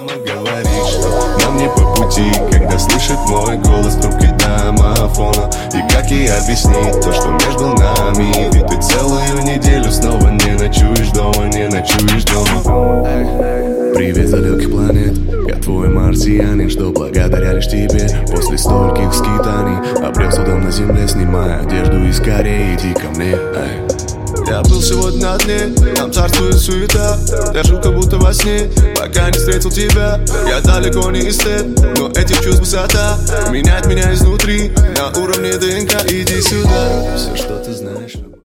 Мама говорит, что нам не по пути, когда слышит мой голос в трубке домофона. И как ей объяснить то, что между нами? Ведь ты целую неделю снова не ночуешь дома, не ночуешь дома. Привет, далеких планет, я твой марсианин, что благодаря лишь тебе после стольких скитаний обрел судом на земле, снимая одежду и скорее иди ко мне. Я был сегодня на дне, там царствует суета. Я жил как будто во сне, пока не встретил тебя. Я далеко не эстет, но этих чувств высота меняет меня изнутри, на уровне ДНК, иди сюда. Все, что ты знаешь.